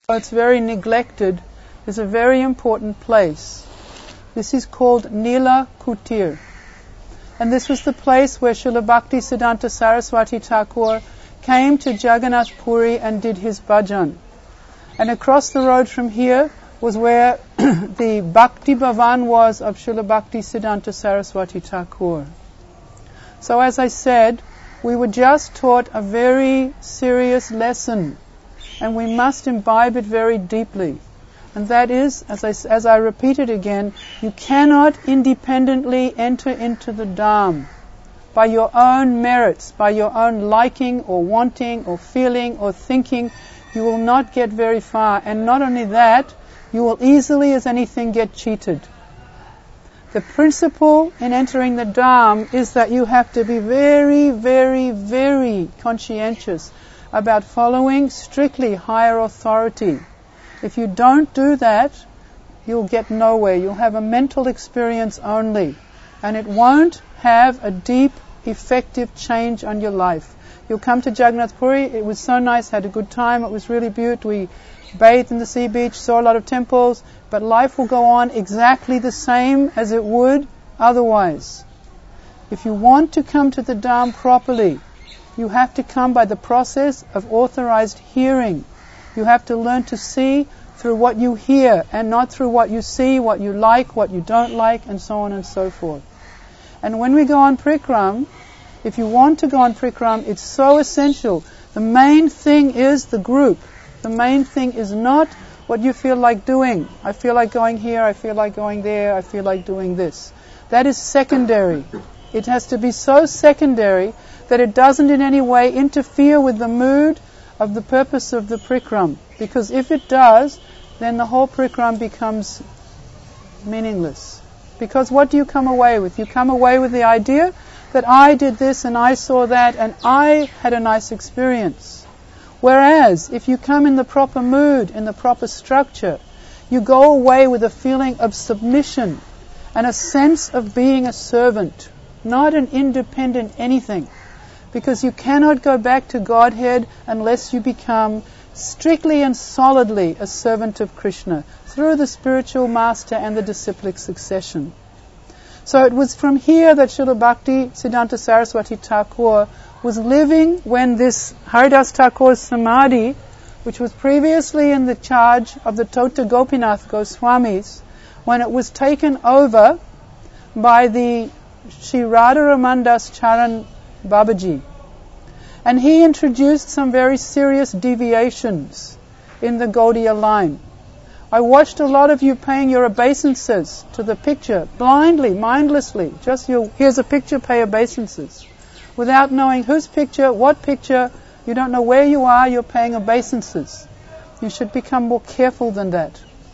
It's very neglected, is a very important place. This is called Nila Kutir. And this was the place where Srila Bhaktisiddhanta Saraswati Thakur came to Jagannath Puri and did his bhajan. And across the road from here was where the Bhakti Bhavan was of Srila Bhaktisiddhanta Saraswati Thakur. So as I said, we were just taught a very serious lesson, and we must imbibe it very deeply. And that is, as I repeat it again, you cannot independently enter into the Dham by your own merits, by your own liking or wanting or feeling or thinking. You will not get very far. And not only that, you will easily as anything get cheated. The principle in entering the Dham is that you have to be very, very, very conscientious about following strictly higher authority. If you don't do that, you'll get nowhere. You'll have a mental experience only, and it won't have a deep, effective change on your life. You'll come to Jagannath Puri, it was so nice, had a good time, it was really beautiful, we bathed in the sea beach, saw a lot of temples, but life will go on exactly the same as it would otherwise. If you want to come to the Dham properly, you have to come by the process of authorized hearing. You have to learn to see through what you hear and not through what you see, what you like, what you don't like, and so on and so forth. And when we go on Prikram, if you want to go on Prikram, it's so essential. The main thing is the group. The main thing is not what you feel like doing. I feel like going here, I feel like going there, I feel like doing this. That is secondary. It has to be so secondary that it doesn't in any way interfere with the mood of the purpose of the Prikram. Because if it does, then the whole Prikram becomes meaningless. Because what do you come away with? You come away with the idea that I did this and I saw that and I had a nice experience. Whereas, if you come in the proper mood, in the proper structure, you go away with a feeling of submission and a sense of being a servant, not an independent anything. Because you cannot go back to Godhead unless you become strictly and solidly a servant of Krishna through the spiritual master and the disciplic succession. So it was from here that Srila Bhaktisiddhanta Saraswati Thakur was living when this Haridas Thakur's Samadhi, which was previously in the charge of the Tota Gopinath Goswamis, when it was taken over by the Sri Radha Ramandas Charan Babaji. And he introduced some very serious deviations in the Gaudiya line. I watched a lot of you paying your obeisances to the picture, blindly, mindlessly. Just here's a picture, pay obeisances. Without knowing whose picture, what picture, you don't know where you are, you're paying obeisances. You should become more careful than that.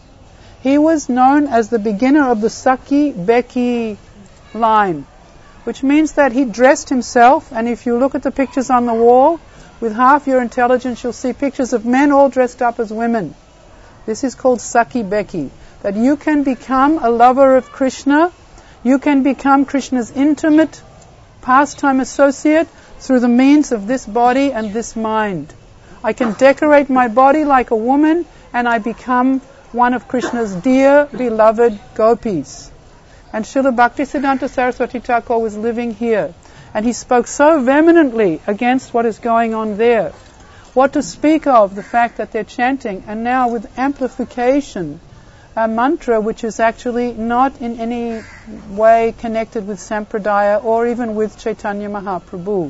He was known as the beginner of the Saki Beki line, which means that he dressed himself, and if you look at the pictures on the wall, with half your intelligence you'll see pictures of men all dressed up as women. This is called Saki Beki. That you can become a lover of Krishna, you can become Krishna's intimate pastime associate through the means of this body and this mind. I can decorate my body like a woman, and I become one of Krishna's dear, beloved gopis. And Srila Bhaktisiddhanta Saraswati Thakur was living here. And he spoke so vehemently against what is going on there. What to speak of the fact that they're chanting, and now with amplification, a mantra which is actually not in any way connected with Sampradaya or even with Chaitanya Mahaprabhu.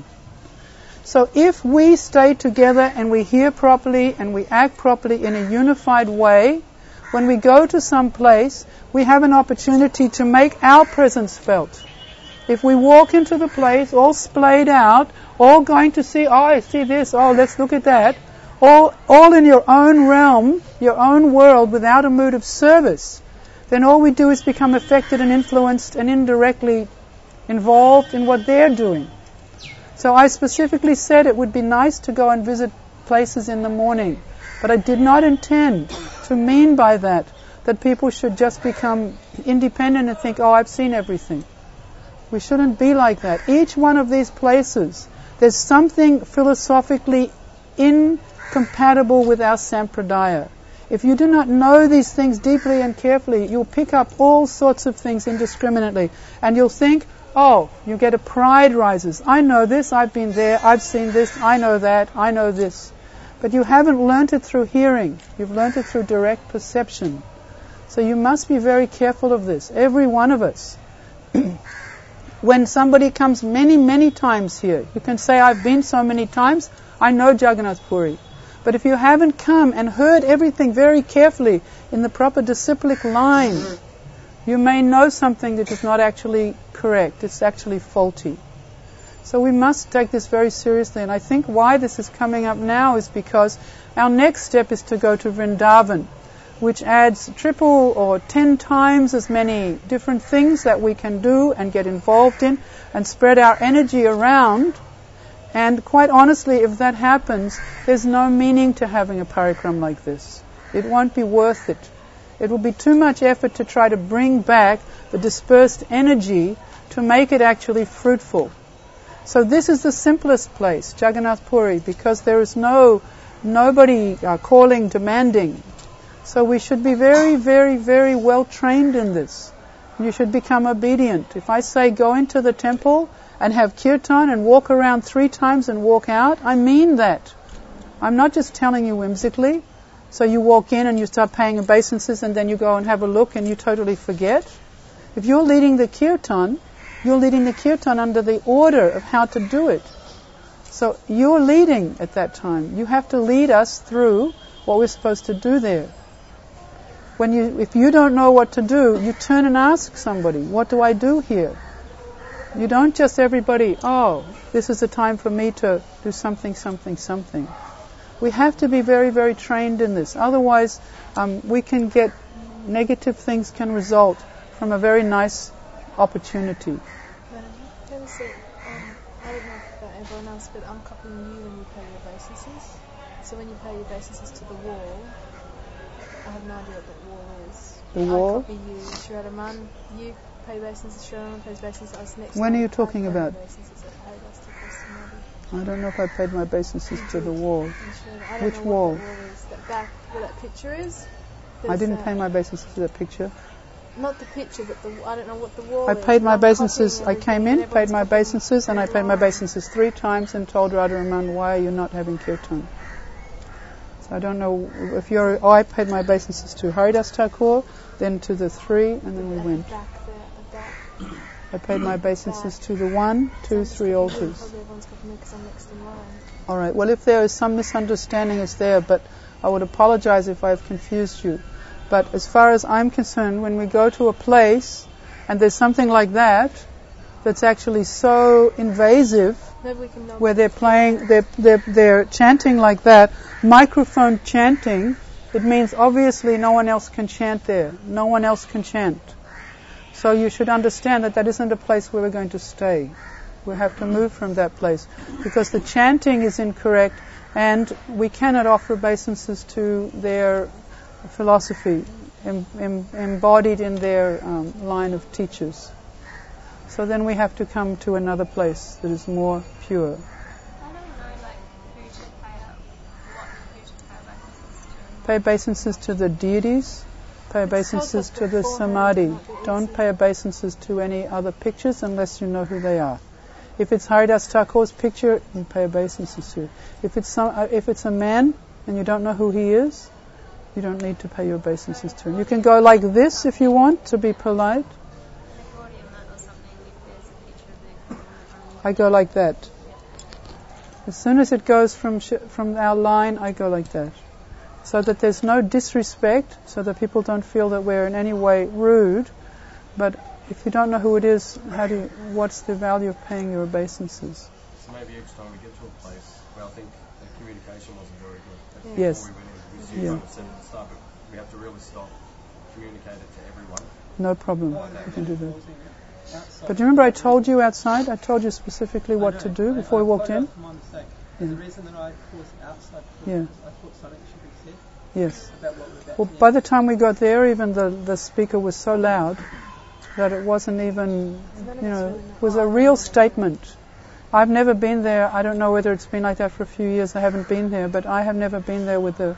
So if we stay together and we hear properly and we act properly in a unified way, when we go to some place, we have an opportunity to make our presence felt. If we walk into the place all splayed out, all going to see, oh, I see this, oh, let's look at that, all in your own realm, your own world, without a mood of service, then all we do is become affected and influenced and indirectly involved in what they're doing. So I specifically said it would be nice to go and visit places in the morning, but I did not intend to mean by that people should just become independent and think, oh, I've seen everything. We shouldn't be like that. Each one of these places, there's something philosophically incompatible with our sampradaya. If you do not know these things deeply and carefully, you'll pick up all sorts of things indiscriminately. And you'll think, oh, you get a pride rises. I know this, I've been there, I've seen this, I know that, I know this. But you haven't learnt it through hearing. You've learnt it through direct perception. So you must be very careful of this, every one of us. When somebody comes many, many times here, you can say, I've been so many times, I know Jagannath Puri. But if you haven't come and heard everything very carefully in the proper disciplic line, you may know something that is not actually correct. It's actually faulty. So we must take this very seriously. And I think why this is coming up now is because our next step is to go to Vrindavan, which adds triple or 10 times as many different things that we can do and get involved in and spread our energy around. And quite honestly, if that happens, there's no meaning to having a parikram like this. It won't be worth it. It will be too much effort to try to bring back the dispersed energy to make it actually fruitful. So this is the simplest place, Jagannath Puri, because there is nobody calling, demanding. So we should be very, very, very well trained in this. You should become obedient. If I say go into the temple and have kirtan and walk around 3 times and walk out, I mean that. I'm not just telling you whimsically. So you walk in and you start paying obeisances and then you go and have a look and you totally forget. If you're leading the kirtan, you're leading the kirtan under the order of how to do it. So you're leading at that time. You have to lead us through what we're supposed to do there. If you don't know what to do, you turn and ask somebody, what do I do here? You don't just everybody, oh, this is the time for me to do something, something, something. We have to be very, very trained in this. Otherwise, we can get negative things can result from a very nice opportunity. Let me say, I don't know about everyone else, but I'm coupling you when you pay your obeisances. So when you pay your obeisances to the wall, I have no idea what the wall is. The wall? I copy you, Sri Radhaman. You pay obeisances, Sri Radhaman pays obeisances. I was next. When are you talking about? I I don't know if I paid my obeisances to the wall. Which wall? What the wall is. That back where that picture is. I didn't pay my obeisances to that picture. Not the picture, but I don't know what the wall I is. paid my obeisances. I came in, paid my obeisances, and I paid my obeisances 3 times and told Radharaman, why are you not having kirtan? So I don't know if you're... I paid my obeisances to Haridas Thakur, then to the 3, and then we went. I paid my obeisances to the 1, 2, 3 altars. All right. Well, if there is some misunderstanding, it's there, but I would apologize if I've confused you. But as far as I'm concerned, when we go to a place and there's something like that that's actually so invasive, where they're playing, they're chanting like that, microphone chanting, it means obviously no one else can chant there. No one else can chant. So you should understand that that isn't a place where we're going to stay. We have to move from that place because the chanting is incorrect and we cannot offer obeisances to their philosophy embodied in their line of teachers. So then we have to come to another place that is more pure. I don't know, who to pay obeisances to. Pay obeisances to the deities. Pay obeisances to the samadhi. Don't pay obeisances to any other pictures unless you know who they are. If it's Haridas Thakur's picture, you pay obeisances to. If it's a man and you don't know who he is, you don't need to pay your obeisances to him. You can go like this if you want to be polite. I go like that. As soon as it goes from our line, I go like that. So that there's no disrespect, so that people don't feel that we're in any way rude. But if you don't know who it is, what's the value of paying your obeisances? So maybe each time we get to a place where I think the communication wasn't very good. Yes. We understand at the start, but we have to really stop, communicate it to everyone. No problem. You can do that. But do you remember I told you outside? I told you specifically what to do before we walked in? The reason that I was outside, I thought something should be said. Yes. About what we're about. Well, by the time we got there, even the speaker was so loud that it wasn't even, it was a real statement. I've never been there. I don't know whether it's been like that for a few years. I haven't been there, but I have never been there with the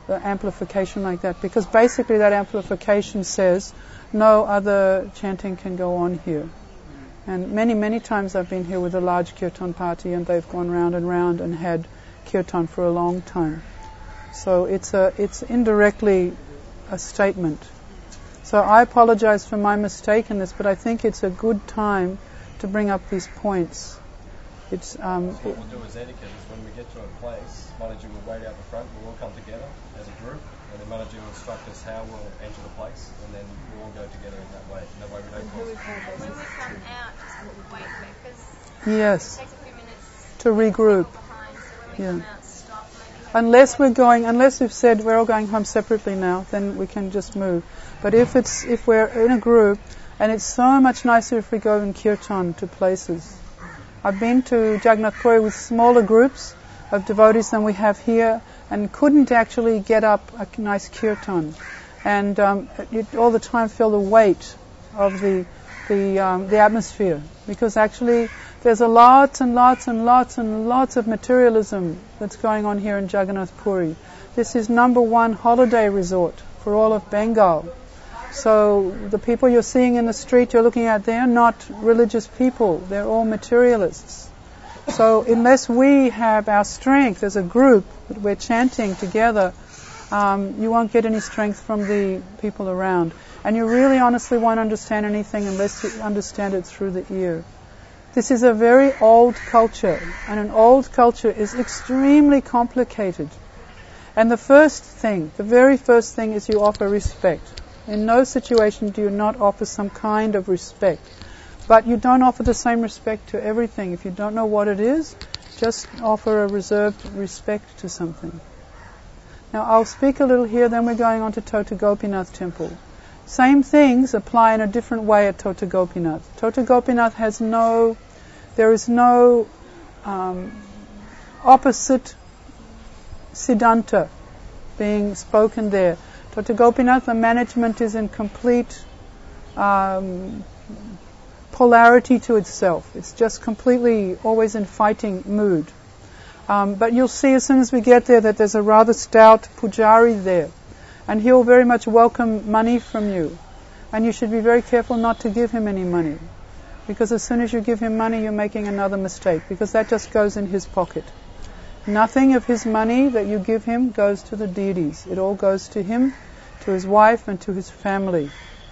the amplification like that, because basically that amplification says no other chanting can go on here. And many, many times I've been here with a large kirtan party, and they've gone round and round and had kirtan for a long time. So it's indirectly a statement. So I apologize for my mistake in this, but I think it's a good time to bring up these points. It's what we'll do as etiquette is when we get to a place, Manaji will wait out the front, we'll all come together as a group, and then Manaji will instruct us how we'll enter the place, and then we'll all go together in that way. That way we don't When we come out, just wait because yes, it takes a few minutes to regroup. behind, so when we come out, stop maybe. Unless we've said we're all going home separately now, then we can just move. But if we're in a group, and it's so much nicer if we go in kirtan to places. I've been to Jagannath Puri with smaller groups of devotees than we have here, and couldn't actually get up a nice kirtan, and you all the time feel the weight of the atmosphere, because actually there's lots and lots and lots and lots of materialism that's going on here in Jagannath Puri. This is #1 holiday resort for all of Bengal. So the people you're seeing in the street you're looking at, they're not religious people. They're all materialists. So unless we have our strength as a group, that we're chanting together, you won't get any strength from the people around. And you really honestly won't understand anything unless you understand it through the ear. This is a very old culture, and an old culture is extremely complicated. And the very first thing is you offer respect. In no situation do you not offer some kind of respect. But you don't offer the same respect to everything. If you don't know what it is, just offer a reserved respect to something. Now I'll speak a little here, then we're going on to Tota Gopinath temple. Same things apply in a different way at Tota Gopinath. Tota Gopinath there is no opposite siddhanta being spoken there. Tota Gopinath, the management is in complete polarity to itself. It's just completely always in fighting mood. But you'll see as soon as we get there that there's a rather stout pujari there, and he'll very much welcome money from you. And you should be very careful not to give him any money, because as soon as you give him money you're making another mistake, because that just goes in his pocket. Nothing of his money that you give him goes to the deities. It all goes to him, to his wife, and to his family.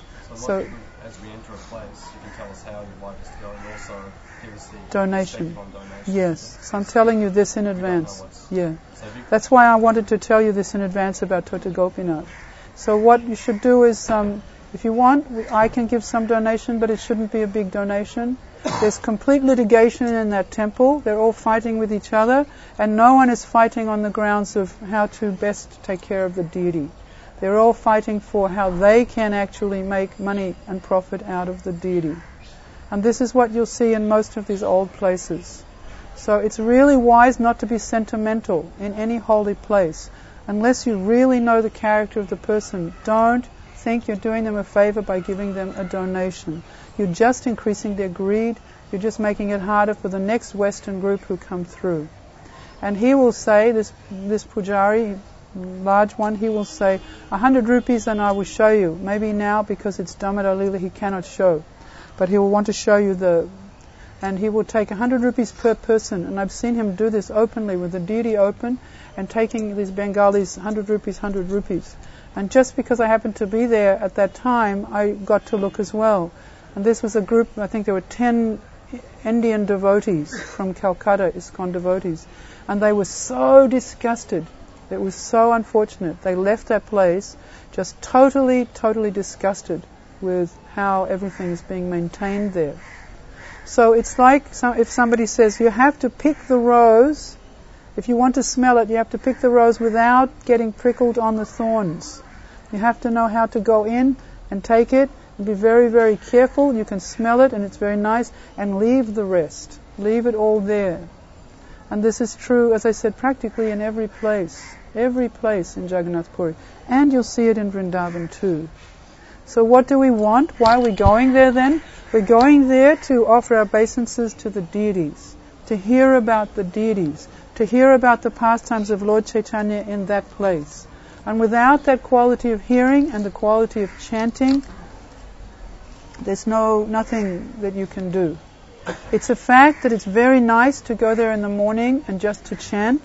So as we enter a place, you can tell us how you'd like us to go, and also give us the donation. On donations. Yes, so I'm telling you this in advance. Yeah, that's why I wanted to tell you this in advance about Tota Gopinath. So what you should do is, if you want, I can give some donation, but it shouldn't be a big donation. There's complete litigation in that temple. They're all fighting with each other, and no one is fighting on the grounds of how to best take care of the deity. They're all fighting for how they can actually make money and profit out of the deity. And this is what you'll see in most of these old places. So it's really wise not to be sentimental in any holy place. Unless you really know the character of the person, don't think you're doing them a favor by giving them a donation. You're just increasing their greed. You're just making it harder for the next Western group who come through. And he will say, this pujari, large one, he will say, 100 rupees and I will show you. Maybe now, because it's Damodar Leela, he cannot show. But he will want to show you and he will take 100 rupees per person. And I've seen him do this openly, with the deity open, and taking these Bengalis 100 rupees. And just because I happened to be there at that time, I got to look as well. And this was a group, I think there were 10 Indian devotees from Calcutta, ISKCON devotees. And they were so disgusted. It was so unfortunate. They left that place just totally, totally disgusted with how everything is being maintained there. So it's like if somebody says, you have to pick the rose, if you want to smell it, you have to pick the rose without getting prickled on the thorns. You have to know how to go in and take it, and be very, very careful. You can smell it and it's very nice, and leave the rest. Leave it all there. And this is true, as I said, practically in every place in Jagannath Puri. And you'll see it in Vrindavan too. So what do we want? Why are we going there then? We're going there to offer our obeisances to the deities, to hear about the deities, to hear about the pastimes of Lord Chaitanya in that place. And without that quality of hearing and the quality of chanting, there's nothing that you can do. It's a fact that it's very nice to go there in the morning and just to chant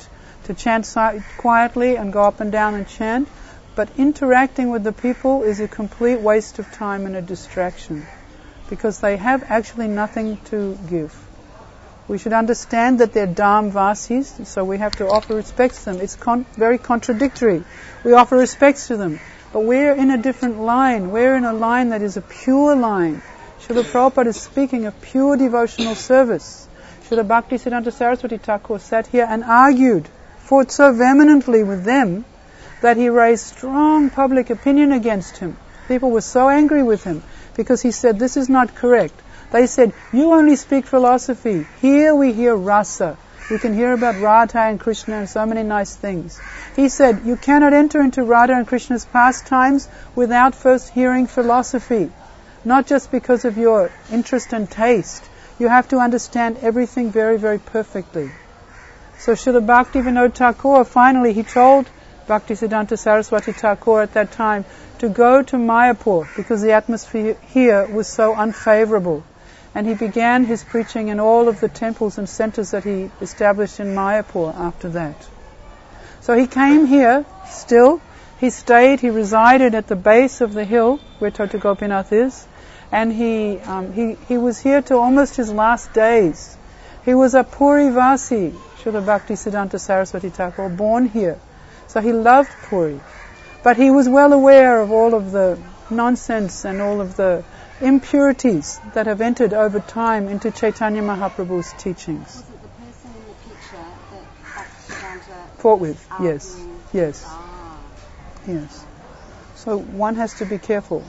quietly and go up and down and chant, but interacting with the people is a complete waste of time and a distraction, because they have actually nothing to give. We should understand that they're Dhamvasis, so we have to offer respects to them. It's very contradictory. We offer respects to them, but we're in a different line. We're in a line that is a pure line. Srila Prabhupada is speaking of pure devotional service. Srila Bhaktisiddhanta Saraswati Thakur sat here and fought so vehemently with them that he raised strong public opinion against him. People were so angry with him because he said, this is not correct. They said, you only speak philosophy. Here we hear rasa. We can hear about Radha and Krishna and so many nice things. He said, you cannot enter into Radha and Krishna's pastimes without first hearing philosophy. Not just because of your interest and taste. You have to understand everything very, very perfectly. So Srila Bhaktivinoda Thakur, finally he told Bhaktisiddhanta Saraswati Thakur at that time to go to Mayapur because the atmosphere here was so unfavorable. And he began his preaching in all of the temples and centers that he established in Mayapur after that. So he came here still. He stayed, he resided at the base of the hill where Tota Gopinath is. And he was here till almost his last days. He was a Puri Vasi, Srila Bhaktisiddhanta Saraswati Thakur, born here. So he loved Puri. But he was well aware of all of the nonsense and all of the impurities that have entered over time into Chaitanya Mahaprabhu's teachings. Was it the person in the picture that Bhaktisiddhanta fought with? Yes. arguing? Yes. Ah. Yes. So one has to be careful.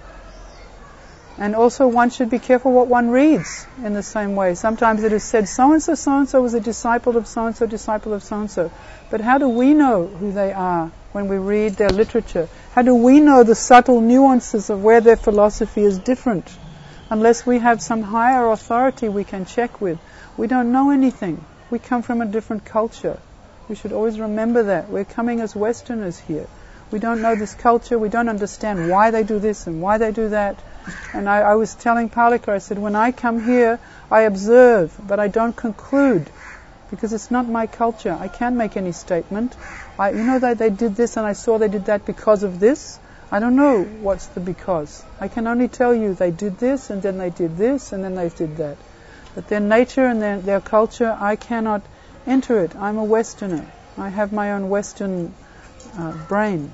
And also one should be careful what one reads in the same way. Sometimes it is said, so-and-so was a disciple of so-and-so, disciple of so-and-so. But how do we know who they are when we read their literature? How do we know the subtle nuances of where their philosophy is different? Unless we have some higher authority we can check with. We don't know anything. We come from a different culture. We should always remember that. We're coming as Westerners here. We don't know this culture. We don't understand why they do this and why they do that. And I was telling Palika, I said, when I come here, I observe, but I don't conclude, because it's not my culture. I can't make any statement. They did this and I saw they did that because of this. I don't know what's the because. I can only tell you they did this and then they did this and then they did that. But their nature and their culture, I cannot enter it. I'm a Westerner. I have my own Western brain.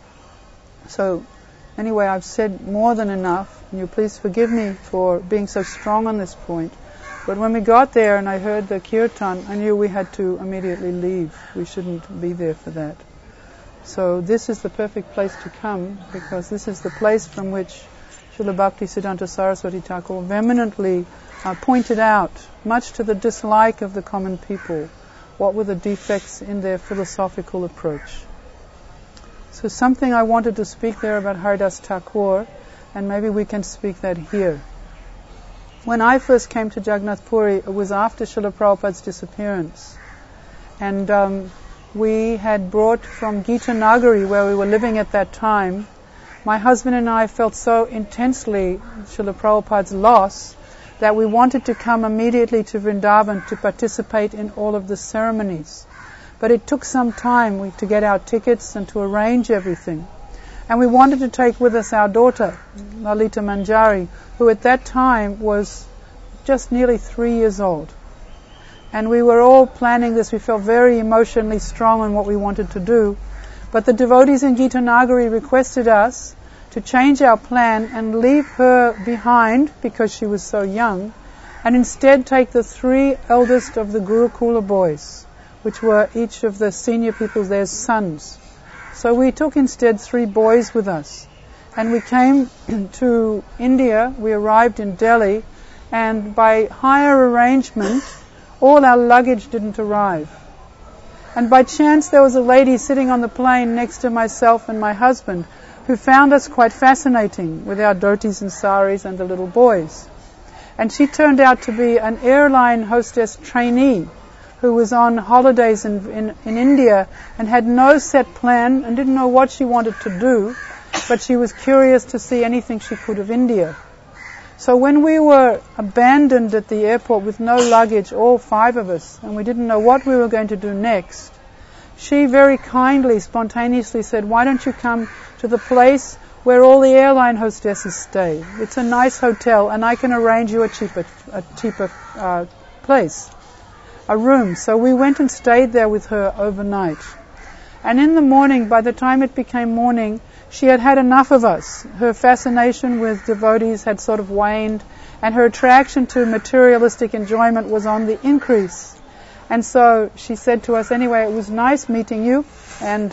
So, anyway, I've said more than enough. And you please forgive me for being so strong on this point. But when we got there and I heard the kirtan, I knew we had to immediately leave. We shouldn't be there for that. So this is the perfect place to come, because this is the place from which Srila Bhaktisiddhanta Saraswati Thakur vehemently pointed out, much to the dislike of the common people, what were the defects in their philosophical approach. So something I wanted to speak there about Haridas Thakur, and maybe we can speak that here. When I first came to Jagannath Puri, it was after Srila Prabhupada's disappearance. And we had brought from Gita Nagari, where we were living at that time, my husband and I felt so intensely Srila Prabhupada's loss that we wanted to come immediately to Vrindavan to participate in all of the ceremonies. But it took some time to get our tickets and to arrange everything. And we wanted to take with us our daughter, Lalita Manjari, who at that time was just nearly 3 years old. And we were all planning this. We felt very emotionally strong on what we wanted to do. But the devotees in Gita Nagari requested us to change our plan and leave her behind because she was so young, and instead take the 3 eldest of the Gurukula boys, which were each of the senior people there's sons. So we took instead 3 boys with us. And we came to India, we arrived in Delhi, and by higher arrangement, all our luggage didn't arrive. And by chance there was a lady sitting on the plane next to myself and my husband, who found us quite fascinating with our dhotis and saris and the little boys. And she turned out to be an airline hostess trainee, who was on holidays in India and had no set plan and didn't know what she wanted to do, but she was curious to see anything she could of India. So when we were abandoned at the airport with no luggage, all 5 of us, and we didn't know what we were going to do next, she very kindly, spontaneously said, "Why don't you come to the place where all the airline hostesses stay? It's a nice hotel, and I can arrange you a cheaper place, a room." So we went and stayed there with her overnight. And in the morning, by the time it became morning, she had had enough of us. Her fascination with devotees had sort of waned, and her attraction to materialistic enjoyment was on the increase. And so she said to us, "Anyway, it was nice meeting you, and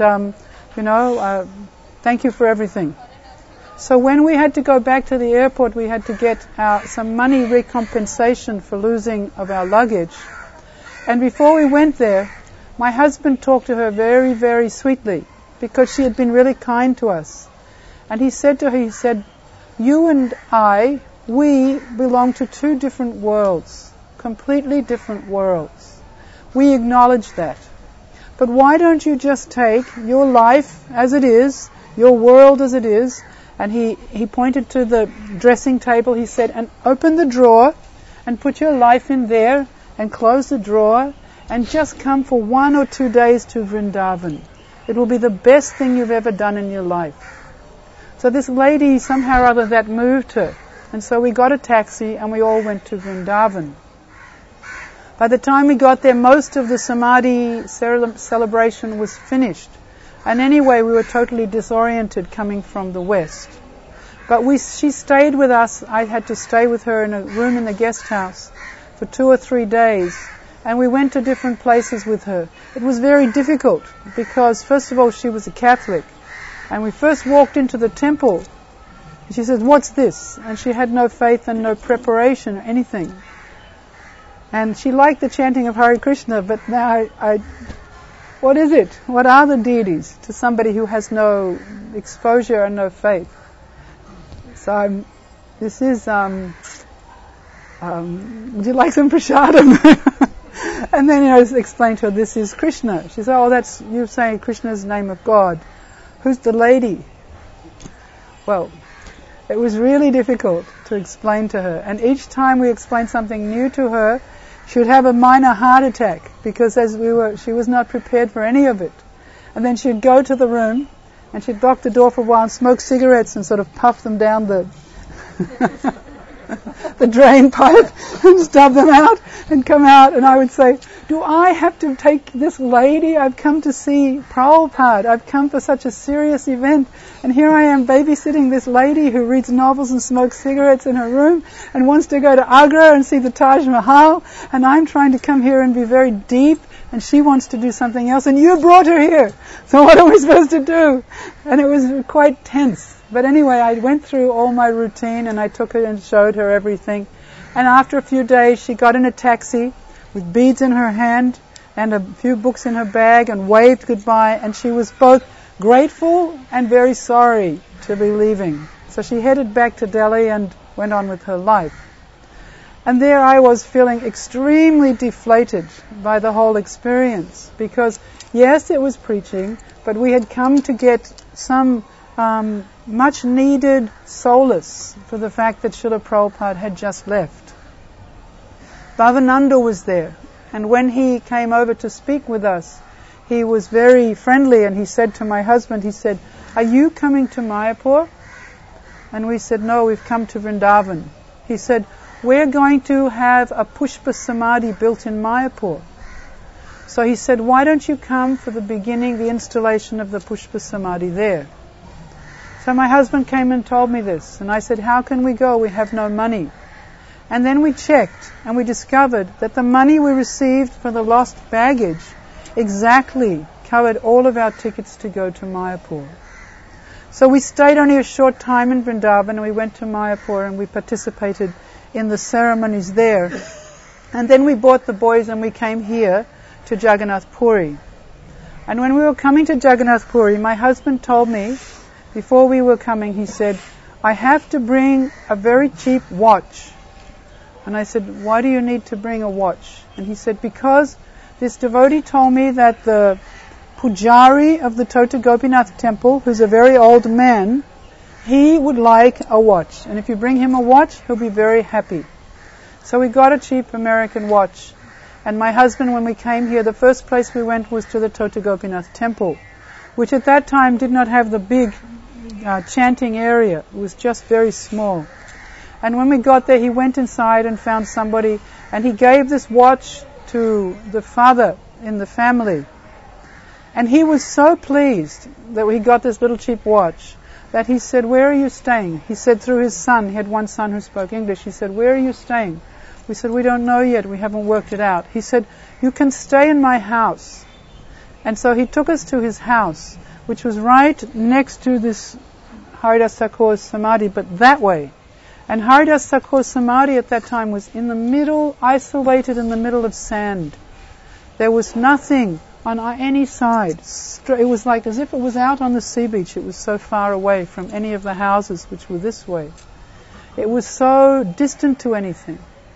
thank you for everything." So when we had to go back to the airport, we had to get some money recompensation for losing of our luggage. And before we went there, my husband talked to her very, very sweetly, because she had been really kind to us. And he said to her, "You and I, we belong to 2 different worlds, completely different worlds. We acknowledge that. But why don't you just take your life as it is, your world as it is," and he pointed to the dressing table, he said, "and open the drawer and put your life in there and close the drawer and just come for 1 or 2 days to Vrindavan. It will be the best thing you've ever done in your life." So this lady, somehow or other, that moved her. And so we got a taxi and we all went to Vrindavan. By the time we got there, most of the Samadhi celebration was finished. And anyway, we were totally disoriented coming from the West. But she stayed with us. I had to stay with her in a room in the guest house for 2 or 3 days. And we went to different places with her. It was very difficult because, first of all, she was a Catholic. And we first walked into the temple. She said, "What's this?" And she had no faith and no preparation or anything. And she liked the chanting of Hare Krishna, but now what is it? What are the deities to somebody who has no exposure and no faith? So would you like some prasadam? And then I explained to her, "This is Krishna." She said, "Oh, you're saying Krishna's name of God. Who's the lady?" Well, it was really difficult to explain to her. And each time we explained something new to her, she would have a minor heart attack because she was not prepared for any of it. And then she'd go to the room and she'd lock the door for a while and smoke cigarettes and sort of puff them down the drain pipe and stub them out and come out. And I would say, "Do I have to take this lady? I've come to see Prabhupada. I've come for such a serious event. And here I am babysitting this lady who reads novels and smokes cigarettes in her room and wants to go to Agra and see the Taj Mahal. And I'm trying to come here and be very deep. And she wants to do something else. And you brought her here. So what are we supposed to do?" And it was quite tense. But anyway, I went through all my routine and I took her and showed her everything. And after a few days, she got in a taxi with beads in her hand and a few books in her bag and waved goodbye. And she was both grateful and very sorry to be leaving. So she headed back to Delhi and went on with her life. And there I was feeling extremely deflated by the whole experience. Because, yes, it was preaching, but we had come to get some much needed solace for the fact that Srila Prabhupada had just left. Bhavananda was there, and when he came over to speak with us, he was very friendly, and he said to my husband, he said, "Are you coming to Mayapur?" And we said, "No, we've come to Vrindavan." He said, "We're going to have a Pushpa Samadhi built in Mayapur." So he said, "Why don't you come for the beginning, the installation of the Pushpa Samadhi there?" So my husband came and told me this, and I said, "How can we go? We have no money." And then we checked, and we discovered that the money we received for the lost baggage exactly covered all of our tickets to go to Mayapur. So we stayed only a short time in Vrindavan, and we went to Mayapur, and we participated in the ceremonies there. And then we bought the boys, and we came here to Jagannath Puri. And when we were coming to Jagannath Puri, my husband told me, before we were coming, he said, "I have to bring a very cheap watch." And I said, "Why do you need to bring a watch?" And he said, "Because this devotee told me that the pujari of the Tota Gopinath temple, who's a very old man, he would like a watch. And if you bring him a watch, he'll be very happy. So we got a cheap American watch. And my husband, when we came here, the first place we went was to the Tota Gopinath temple, which at that time did not have the big chanting area. It was just very small. And when we got there, he went inside and found somebody, and he gave this watch to the father in the family. And he was so pleased that he got this little cheap watch that he said, "Where are you staying?" He said through his son. He had one son who spoke English. He said, "Where are you staying?" We said, "We don't know yet. We haven't worked it out." He said, "You can stay in my house." And so he took us to his house, which was right next to this Haridas Thakur's Samadhi, but that way. And Haridas Thakur's Samadhi at that time was in the middle, isolated in the middle of sand. There was nothing on any side. It was like as if it was out on the sea beach. It was so far away from any of the houses which were this way. It was so distant to anything.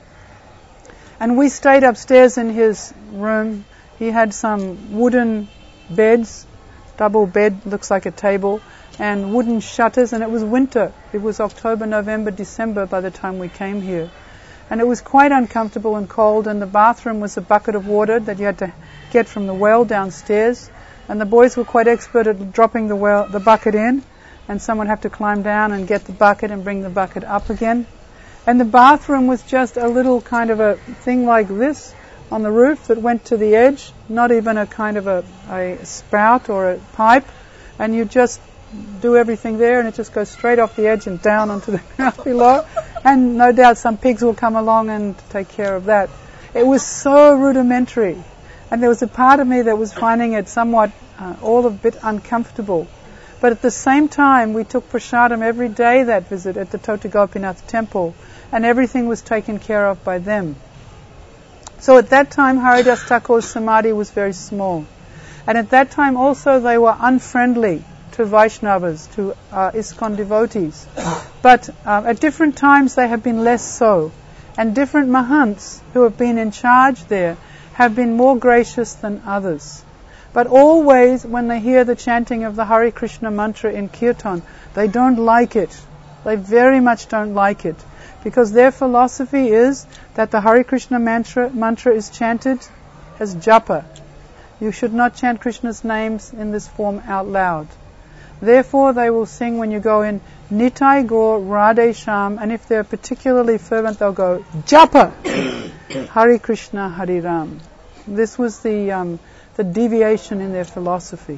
And we stayed upstairs in his room. He had some wooden beds, double bed, looks like a table, and wooden shutters, and it was winter. It was October, November, December by the time we came here. And it was quite uncomfortable and cold, and the bathroom was a bucket of water that you had to get from the well downstairs. And the boys were quite expert at dropping the bucket in, and someone had to climb down and get the bucket and bring the bucket up again. And the bathroom was just a little kind of a thing like this on the roof that went to the edge, not even a kind of a spout or a pipe, and you just do everything there and it just goes straight off the edge and down onto the ground below. And no doubt some pigs will come along and take care of that. It was so rudimentary, and there was a part of me that was finding it somewhat all a bit uncomfortable. But at the same time, we took prasadam every day that visit at the Tota Gopinath temple, and everything was taken care of by them. So at that time, Haridas Thakur's Samadhi was very small. And at that time also they were unfriendly to Vaishnavas, to ISKCON devotees. But at different times they have been less so. And different mahants who have been in charge there have been more gracious than others. But always when they hear the chanting of the Hare Krishna mantra in Kirtan, they don't like it. They very much don't like it. Because their philosophy is that the Hare Krishna mantra is chanted as japa. You should not chant Krishna's names in this form out loud. Therefore they will sing when you go in Nitai Gaur Radhe Sham, and if they're particularly fervent they'll go japa Hare Krishna Hare Ram. This was the deviation in their philosophy.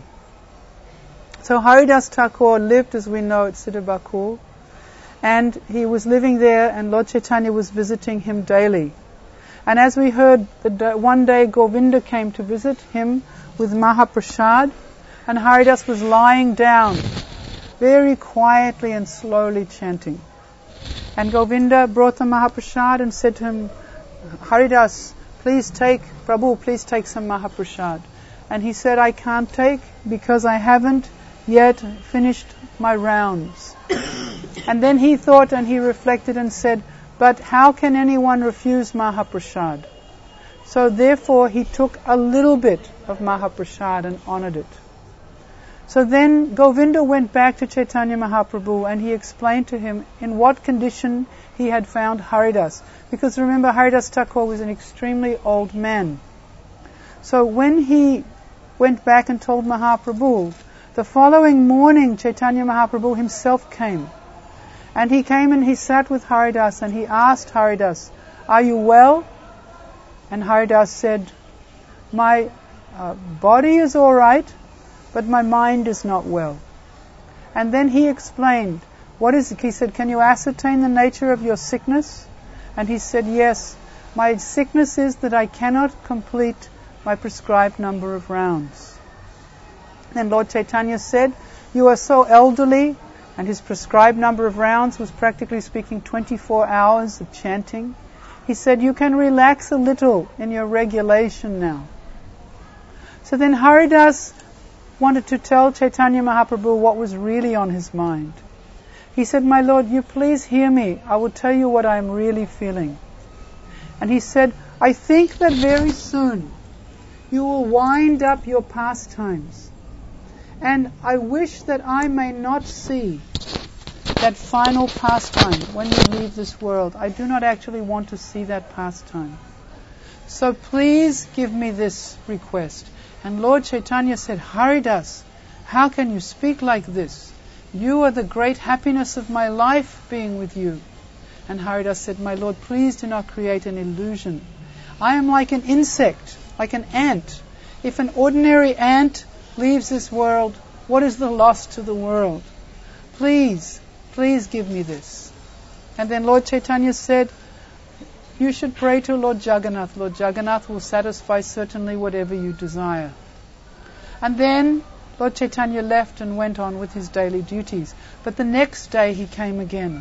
So Haridas Thakur lived, as we know, at Siddhabakul, and he was living there, and Lord Chaitanya was visiting him daily. And as we heard, one day Govinda came to visit him with Mahaprasad, and Haridas was lying down, very quietly and slowly chanting. And Govinda brought the Mahaprasad and said to him, "Haridas, please take some Mahaprasad." And he said, "I can't take because I haven't yet finished my rounds." And then he thought and he reflected and said, "But how can anyone refuse Mahaprasad?" So therefore he took a little bit of Mahaprasad and honored it. So then Govinda went back to Chaitanya Mahaprabhu and he explained to him in what condition he had found Haridas. Because remember, Haridas Thakur was an extremely old man. So when he went back and told Mahaprabhu, the following morning Chaitanya Mahaprabhu himself came. And he came and he sat with Haridas and he asked Haridas, "Are you well?" And Haridas said, "My body is all right, but my mind is not well." And then he explained, "What is it?" He said, "Can you ascertain the nature of your sickness?" And he said, "Yes, my sickness is that I cannot complete my prescribed number of rounds." And Lord Chaitanya said, "You are so elderly," and his prescribed number of rounds was practically speaking 24 hours of chanting. He said, "You can relax a little in your regulation now." So then Haridas wanted to tell Chaitanya Mahaprabhu what was really on his mind. He said, "My Lord, you please hear me. I will tell you what I am really feeling." And he said, "I think that very soon you will wind up your pastimes. And I wish that I may not see that final pastime when you leave this world. I do not actually want to see that pastime. So please give me this request. And Lord Chaitanya said, Haridas, how can you speak like this? You are the great happiness of my life being with you. And Haridas said, my Lord, please do not create an illusion. I am like an insect, like an ant. If an ordinary ant leaves this world, what is the loss to the world? Please give me this. And then Lord Chaitanya said, you should pray to Lord Jagannath. Lord Jagannath will satisfy certainly whatever you desire. And then Lord Chaitanya left and went on with his daily duties. But the next day he came again.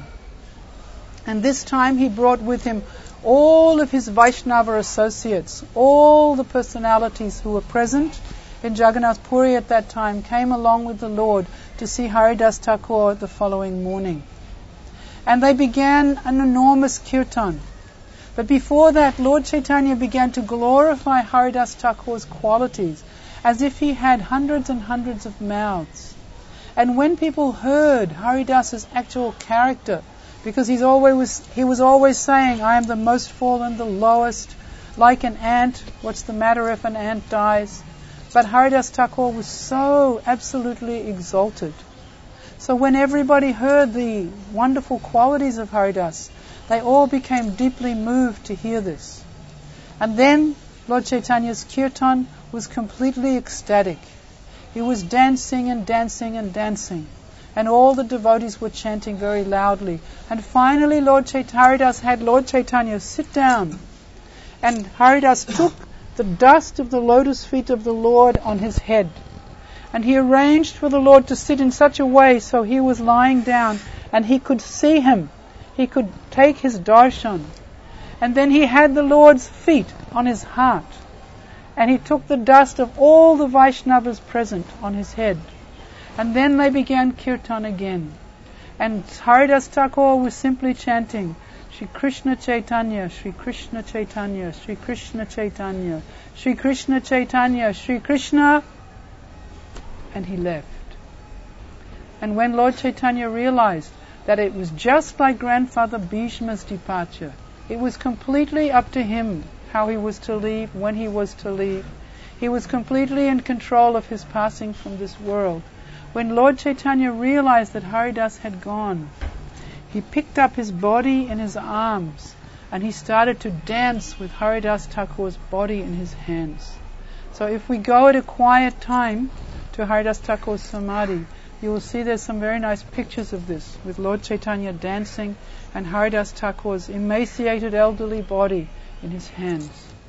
And this time he brought with him all of his Vaishnava associates, all the personalities who were present in Jagannath Puri at that time came along with the Lord to see Haridas Thakur the following morning. And they began an enormous kirtan. But before that, Lord Chaitanya began to glorify Haridas Thakur's qualities as if he had hundreds and hundreds of mouths. And when people heard Haridas's actual character, because he was always saying, I am the most fallen, the lowest, like an ant. What's the matter if an ant dies? But Haridas Thakur was so absolutely exalted. So when everybody heard the wonderful qualities of Haridas, they all became deeply moved to hear this. And then Lord Chaitanya's kirtan was completely ecstatic. He was dancing and dancing and dancing. And all the devotees were chanting very loudly. And finally Haridas had Lord Chaitanya sit down. And Haridas took the dust of the lotus feet of the Lord on his head. And he arranged for the Lord to sit in such a way so he was lying down and he could see him. He could take his darshan. And then he had the Lord's feet on his heart. And he took the dust of all the Vaishnavas present on his head. And then they began kirtan again. And Haridas Thakur was simply chanting, Shri Krishna Chaitanya, Shri Krishna Chaitanya, Shri Krishna Chaitanya, Shri Krishna Chaitanya, Shri Krishna. And he left. And when Lord Chaitanya realized that it was just like Grandfather Bhishma's departure, it was completely up to him how he was to leave, when he was to leave. He was completely in control of his passing from this world. When Lord Chaitanya realized that Haridas had gone, he picked up his body in his arms and he started to dance with Haridas Thakur's body in his hands. So if we go at a quiet time to Haridas Thakur's Samadhi, you will see there's some very nice pictures of this, with Lord Chaitanya dancing and Haridas Thakur's emaciated elderly body in his hands.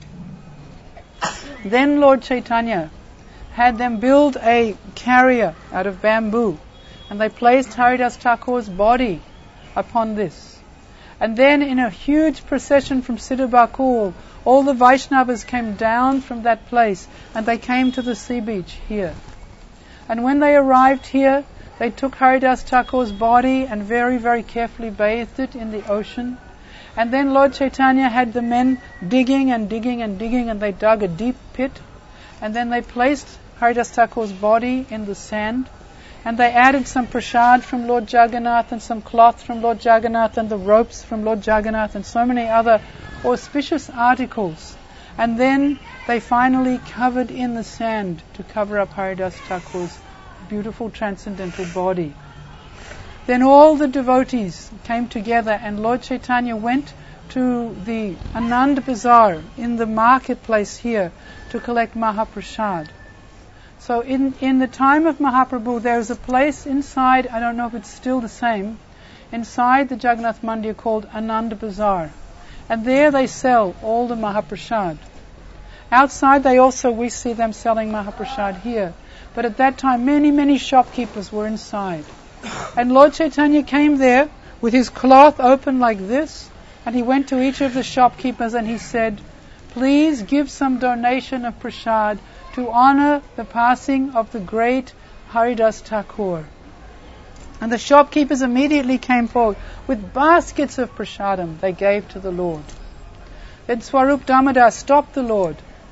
Then Lord Chaitanya had them build a carrier out of bamboo, and they placed Haridas Thakur's body upon this. And then in a huge procession from Siddhabakul, all the Vaishnavas came down from that place and they came to the sea beach here. And when they arrived here, they took Haridas Thakur's body and very, very carefully bathed it in the ocean. And then Lord Chaitanya had the men digging and digging and digging, and they dug a deep pit. And then they placed Haridas Thakur's body in the sand. And they added some prasad from Lord Jagannath and some cloth from Lord Jagannath and the ropes from Lord Jagannath and so many other auspicious articles. And then they finally covered in the sand to cover up Haridas Thakur's beautiful transcendental body. Then all the devotees came together and Lord Chaitanya went to the Anand Bazaar in the marketplace here to collect Mahaprasad. So in the time of Mahaprabhu, there was a place inside, I don't know if it's still the same, inside the Jagannath Mandir called Anand Bazaar. And there they sell all the Mahaprasad. Outside we see them selling Mahaprasad here. But at that time, many, many shopkeepers were inside. And Lord Chaitanya came there with his cloth open like this, and he went to each of the shopkeepers and he said, please give some donation of prasad to honor the passing of the great Haridas Thakur. And the shopkeepers immediately came forward with baskets of prasadam they gave to the Lord. Then Swarup Damodar stopped the Lord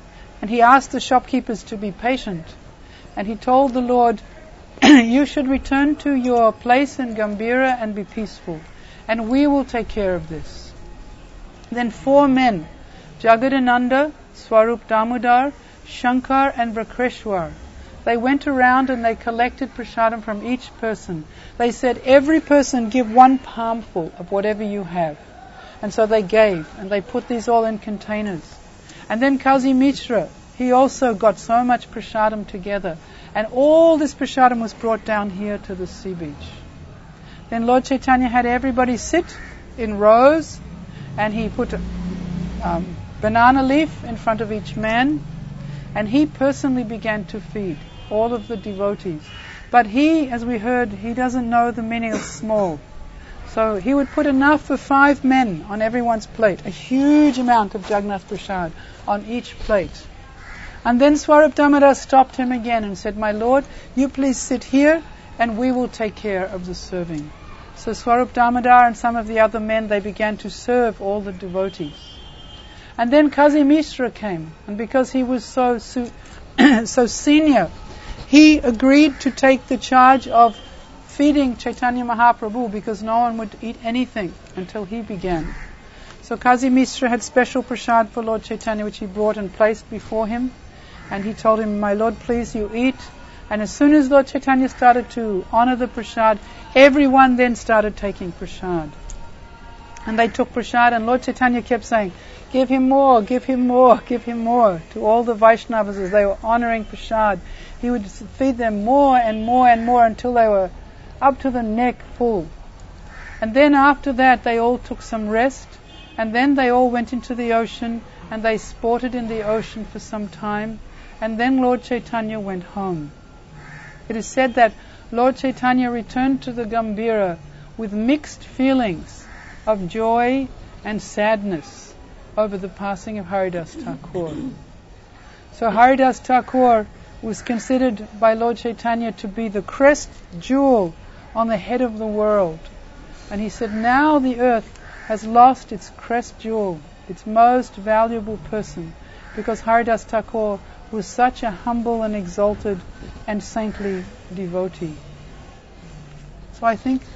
And he asked the shopkeepers to be patient. And he told the Lord, you should return to your place in Gambhira and be peaceful, and we will take care of this. Then 4 men, Jagadananda, Swarup Damodar, Shankar and Brakreshwar, they went around and they collected prasadam from each person. They said, every person give 1 palmful of whatever you have. And so they gave, and they put these all in containers. And then Kazi Mishra, he also got so much prasadam together. And all this prasadam was brought down here to the sea beach. Then Lord Chaitanya had everybody sit in rows, and he put a banana leaf in front of each man, and he personally began to feed all of the devotees. But he, as we heard, he doesn't know the meaning of small. So he would put enough for 5 men on everyone's plate, a huge amount of Jagannath Prasad on each plate. And then Swarup Damodar stopped him again and said, my Lord, you please sit here and we will take care of the serving. So Swarup Damodar and some of the other men, they began to serve all the devotees. And then Kazi Mishra came, and because he was so senior, he agreed to take the charge of feeding Chaitanya Mahaprabhu, because no one would eat anything until he began. So Kazi Mishra had special prasad for Lord Chaitanya, which he brought and placed before him. And he told him, my Lord, please, you eat. And as soon as Lord Chaitanya started to honor the prasad, everyone then started taking prasad. And they took prasad, and Lord Chaitanya kept saying, give him more, give him more, give him more. To all the Vaishnavas as they were honoring prasad, he would feed them more and more and more until they were up to the neck full. And then after that they all took some rest, and then they all went into the ocean, and they sported in the ocean for some time, and then Lord Chaitanya went home. It is said that Lord Chaitanya returned to the Gambhira with mixed feelings of joy and sadness over the passing of Haridas Thakur. So Haridas Thakur was considered by Lord Chaitanya to be the crest jewel on the head of the world. And he said, now the earth has lost its crest jewel, its most valuable person, because Haridas Thakur was such a humble and exalted and saintly devotee. So I think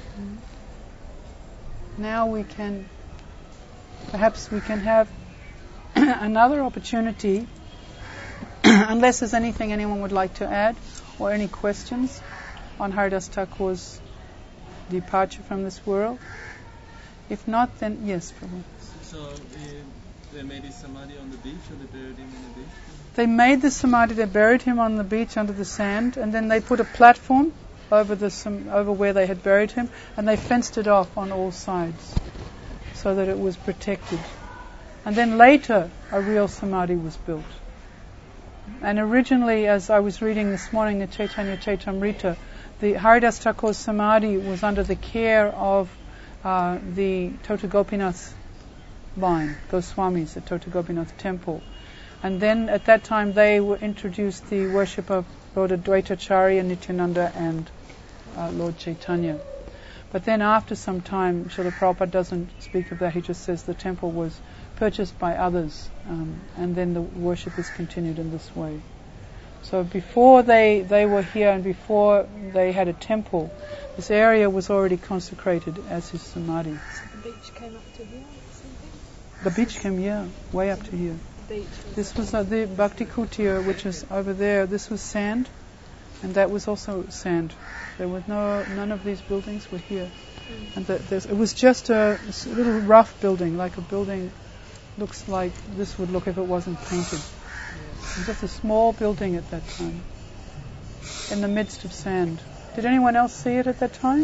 now perhaps we can have another opportunity, unless there's anything anyone would like to add, or any questions on Haridas Thakur's departure from this world. If not, then yes, Prabhu. So they made his samadhi on the beach, or they buried him on the beach? They made the samadhi, they buried him on the beach under the sand, and then they put a platform over where they had buried him, and they fenced it off on all sides so that it was protected. And then later a real samadhi was built. And originally, as I was reading this morning, the Chaitanya Chaitamrita, the Haridas Thakur's samadhi was under the care of the Tota Gopinath line, Goswamis at Tota Gopinath temple. And then at that time they introduced the worship of Lord Advaitacharya, Nityananda and Lord Chaitanya. But then after some time, Srila Prabhupada doesn't speak of that, he just says the temple was purchased by others, and then the worship is continued in this way. So before they were here and before they had a temple, this area was already consecrated as his samadhi. So the beach came up to here or something? The beach came way up to here. This was the Bhakti Kutir, which is over there. This was sand, and that was also sand. There was none of these buildings were here. And it was just a little rough building, like a building looks like this would look if it wasn't painted. It was just a small building at that time, in the midst of sand. Did anyone else see it at that time?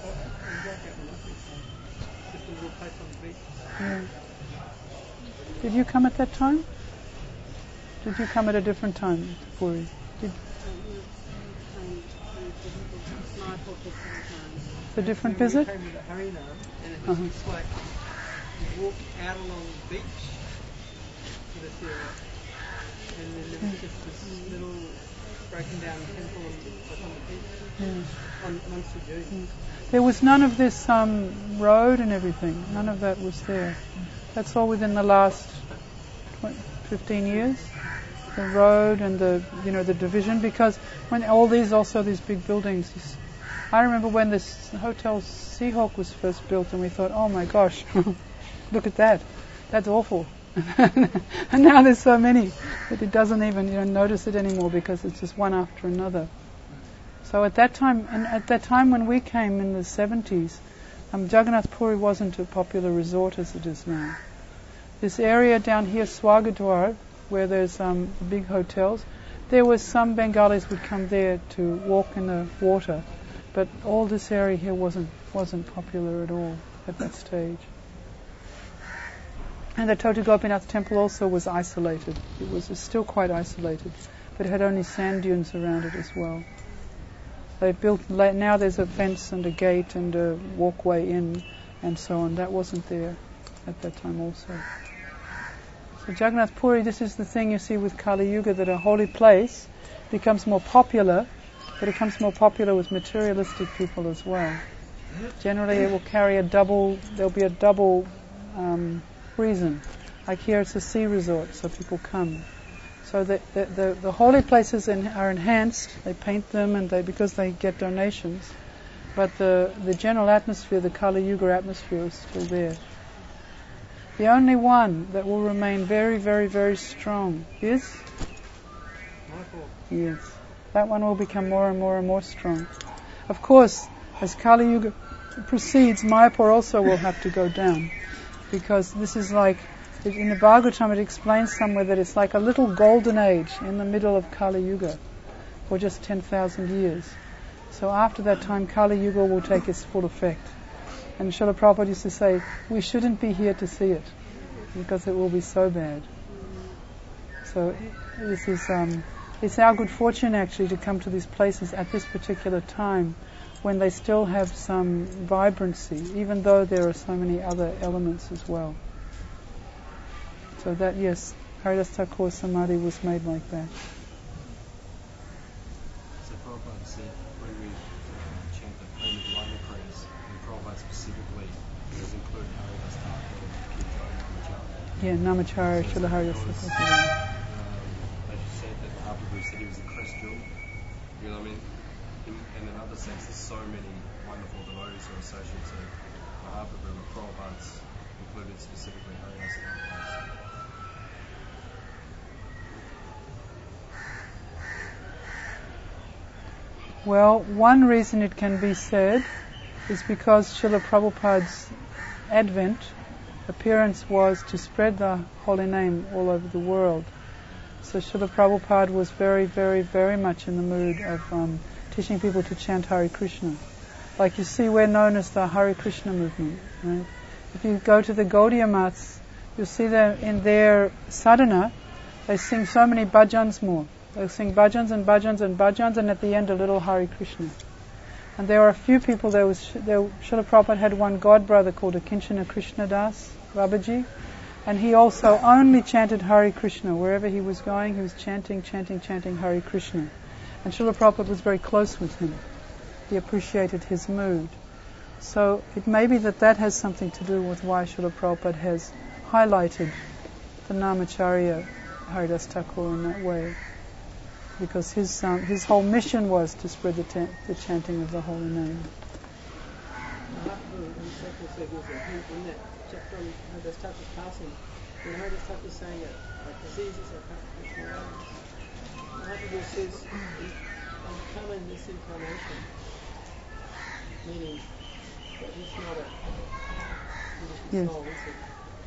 Yeah. Did you come at that time? Did you come at a different time, Puri? The different visit? We came to the Harina, and it's like you walk out along the beach to this area, and then there was just this little broken down temple on the beach, amongst the dunes. There was none of this road and everything. None of that was there. That's all within the last 15 years. the road and the division, because when all these big buildings. I remember when this Hotel Seahawk was first built, and we thought, oh my gosh, look at that, that's awful. And now there's so many that it doesn't even notice it anymore, because it's just one after another. So at that time when we came in the 70s, Jagannath Puri wasn't a popular resort as it is now. This area down here, Swagadwar, where there's the big hotels, there was some Bengalis would come there to walk in the water, but all this area here wasn't popular at all at that stage. And the Tota Gopinath temple also was isolated. It was still quite isolated, but it had only sand dunes around it as well. They built, now there's a fence and a gate and a walkway in and so on. That wasn't there at that time also. So Jagannath Puri, this is the thing you see with Kali Yuga, that a holy place becomes more popular, but it becomes more popular with materialistic people as well. Generally it will carry there'll be a double reason. Like here it's a sea resort, so people come. So the holy places are enhanced, they paint them because they get donations, but the general atmosphere, the Kali Yuga atmosphere, is still there. The only one that will remain very, very, very strong is Mayapur. Yes. That one will become more and more and more strong. Of course, as Kali Yuga proceeds, Mayapur also will have to go down, because this is like, in the Bhagavatam it explains somewhere that it's like a little golden age in the middle of Kali Yuga for just 10,000 years. So after that time, Kali Yuga will take its full effect. And Srila Prabhupada used to say, we shouldn't be here to see it, because it will be so bad. So this is, it's our good fortune actually to come to these places at this particular time, when they still have some vibrancy, even though there are so many other elements as well. So that, yes, Haridas Thakur's Samadhi was made like that. So Prabhupada said when we chant the primitive Lama prayers, and Prabhupada specifically does include Haridas Thakur and Kirtana Namacharya. Yeah, Namacharya, Srila Haridas Thakur. As you said, that Mahaprabhu said he was a crest jewel. You know what I mean? In another sense, there's so many wonderful devotees who are associates of Mahaprabhu, but Prabhupada's included specifically Haridas Thakur. Well, one reason it can be said is because Srila Prabhupada's appearance was to spread the holy name all over the world. So Srila Prabhupada was very, very, very much in the mood of teaching people to chant Hare Krishna. Like you see, we're known as the Hare Krishna movement, right? If you go to the Gaudiya Maths, you'll see that in their sadhana, they sing so many bhajans more. They'll sing bhajans and bhajans and bhajans, and at the end a little Hare Krishna. And there are a few people, Srila Prabhupada had one god brother called Akinchana Krishna Das, Babaji, and he also only chanted Hare Krishna. Wherever he was going, he was chanting Hare Krishna. And Srila Prabhupada was very close with him. He appreciated his mood. So it may be that has something to do with why Srila Prabhupada has highlighted the Namacharya Haridas Thakur in that way. Because his whole mission was to spread the chanting of the holy name. Mahaprabhu himself said in that chapter on Haridas Thakur's passing, when Haridas Thakur was saying that diseases are Krishna lives, Mahaprabhu says, I'll come in this incarnation, meaning that he's not a conditioned soul, is he?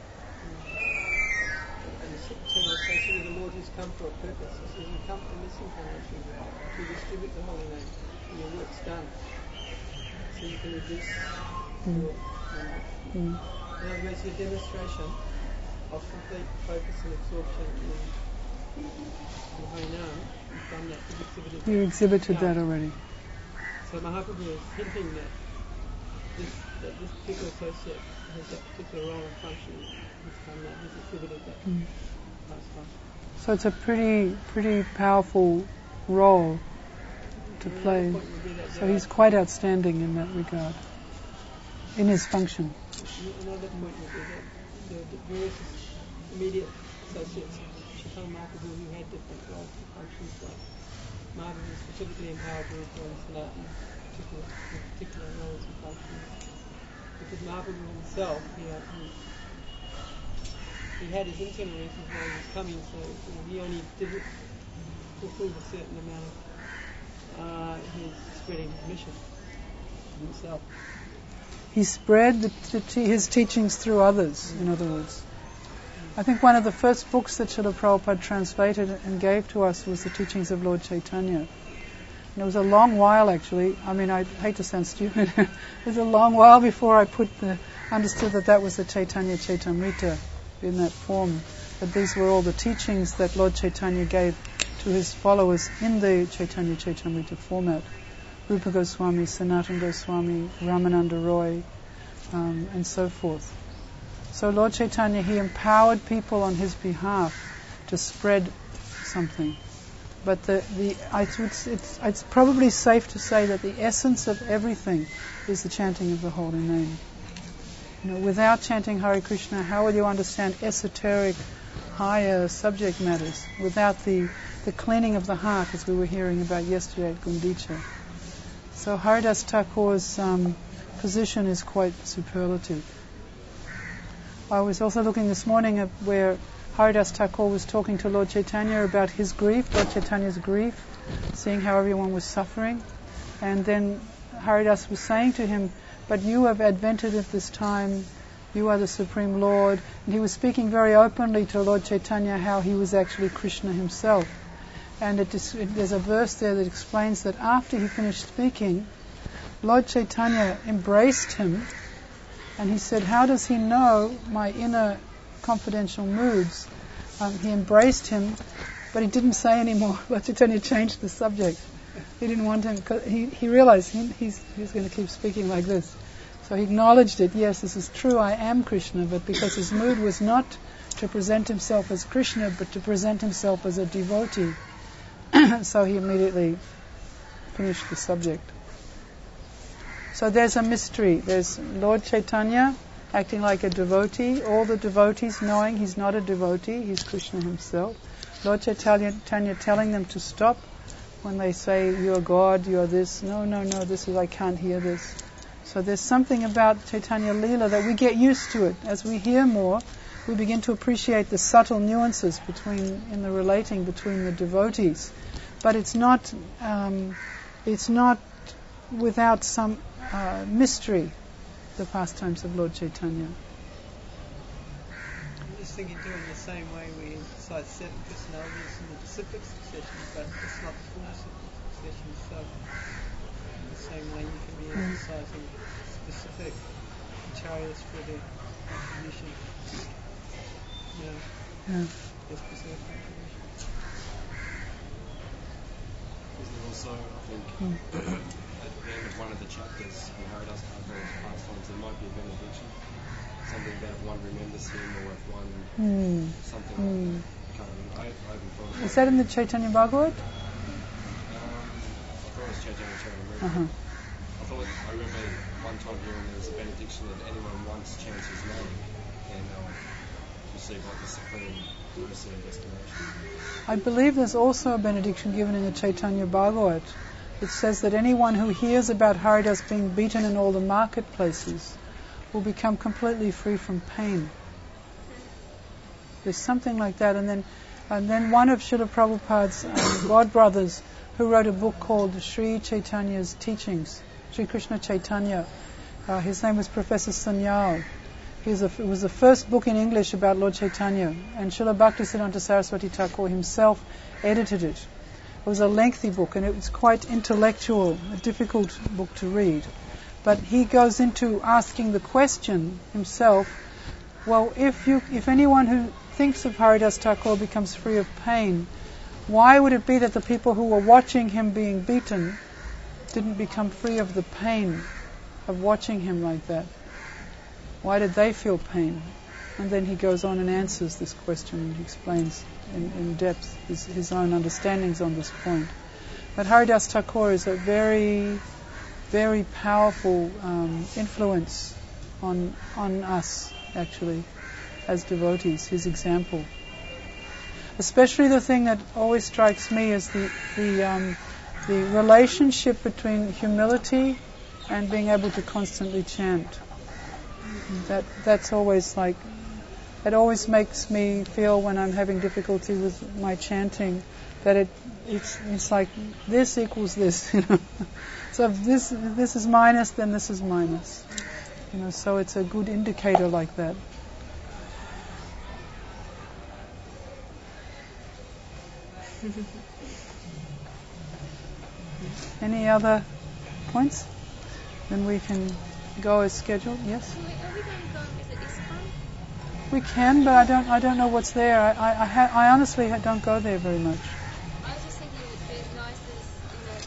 And the eternal association with the Lord who's come for a purpose. He says, you come in this incarnation to distribute the holy name, and your work's done. So you can reduce your In other words, your demonstration of complete focus and absorption in the holy name, you've done that, you've exhibited that. You exhibited that already. So Mahaprabhu is hinting that this particular associate has that particular role and function. He's done that, he's exhibited that last time. So it's a pretty powerful role to play. So he's quite outstanding in that regard, in his function. Another point would be that the various immediate associates should time Mahavira, he had different roles and functions. Like Mahavira specifically empowered Rupa and Sanatana with particular roles and functions. Because Mahavira himself, he had his internal reasons why he was coming, so he only did it fulfill a certain amount of his spreading mission himself. He spread his teachings through others, in other words. I think one of the first books that Srila Prabhupada translated and gave to us was the teachings of Lord Chaitanya. And it was a long while, actually. I mean, I hate to sound stupid. It was a long while before I understood that was the Chaitanya Chaitamrita in that form. That these were all the teachings that Lord Chaitanya gave to his followers in the Chaitanya Chaitamrita format. Rupa Goswami, Sanatana Goswami, Ramananda Roy, and so forth. So Lord Chaitanya, he empowered people on his behalf to spread something. But it's probably safe to say that the essence of everything is the chanting of the holy name. Without chanting Hare Krishna, how will you understand esoteric, higher subject matters? Without the cleaning of the heart, as we were hearing about yesterday at Gundicha. So Haridas Thakur's position is quite superlative. I was also looking this morning at where Haridas Thakur was talking to Lord Chaitanya about his grief, Lord Chaitanya's grief, seeing how everyone was suffering. And then Haridas was saying to him, but you have advented at this time, you are the Supreme Lord. And he was speaking very openly to Lord Chaitanya how he was actually Krishna himself. And there's a verse there that explains that after he finished speaking, Lord Chaitanya embraced him, and he said, how does he know my inner confidential moods? He embraced him, but he didn't say anymore. Lord Chaitanya changed the subject. He didn't want him, because he realized he's going to keep speaking like this. So he acknowledged it. Yes, this is true, I am Krishna, but because his mood was not to present himself as Krishna, but to present himself as a devotee. So he immediately finished the subject. So there's a mystery. There's Lord Chaitanya acting like a devotee, all the devotees knowing he's not a devotee, he's Krishna himself. Lord Chaitanya telling them to stop when they say, you're God, you're this. No, this is, I can't hear this. So there's something about Chaitanya Leela that we get used to it. As we hear more, we begin to appreciate the subtle nuances in the relating between the devotees. But it's not without some mystery, the pastimes of Lord Chaitanya. I'm just thinking too, in the same way we emphasize certain personalities in the Pacific succession, but it's not the full succession. So in the same way you can be emphasizing specific acharyas for their contribution. Their specific contribution. Is there also, I think, at the end of one of the chapters in Haridas Thakur's pastimes, there might be a benediction, something about if one remembers him or if one something like that. I haven't thought about it. Is that in the Chaitanya Bhagavat? I thought it was Chaitanya Charitamrita. I remember one time hearing there was a benediction that anyone once chants his name and receive like a supreme mercy and destination. I believe there's also a benediction given in the Chaitanya Bhagavat. It says that anyone who hears about Haridas being beaten in all the marketplaces will become completely free from pain. There's something like that. And then one of Srila Prabhupada's godbrothers, who wrote a book called Sri Chaitanya's Teachings, Sri Krishna Chaitanya, his name was Professor Sanyal. It was the first book in English about Lord Chaitanya, and Srila Bhaktisiddhanta Saraswati Thakur himself edited it. It was a lengthy book, and it was quite intellectual, a difficult book to read. But he goes into asking the question himself, well, if anyone who thinks of Haridas Thakur becomes free of pain, why would it be that the people who were watching him being beaten didn't become free of the pain of watching him like that? Why did they feel pain? And then he goes on and answers this question, and he explains in depth his own understandings on this point. But Haridas Thakur is a very, very powerful influence on us, actually, as devotees, his example. Especially the thing that always strikes me is the relationship between humility and being able to constantly chant. That's always like, it always makes me feel when I'm having difficulty with my chanting that it's like this equals this, you know. So if this is minus, then this is minus, you know. So it's a good indicator like that. Any other points? Then we can go as scheduled. Yes. Are we going to go and visit ISKCON? We can, but I don't know what's there. I honestly don't go there very much.